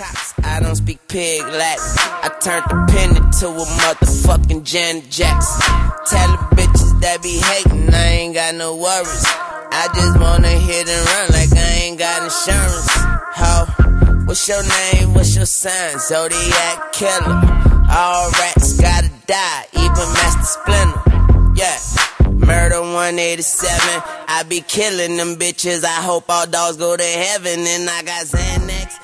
cops, I don't speak pig Latin. I turned the pen into a motherfucking Janet Jackson. Tell the bitches that be hating, I ain't got no worries. I just wanna hit and run like I ain't got insurance. Ho, what's your name, what's your sign? Zodiac killer. All rats gotta die, even Master Splinter. Yeah, Murder 187. I be killing them bitches. I hope all dogs go to heaven. And I got Xanax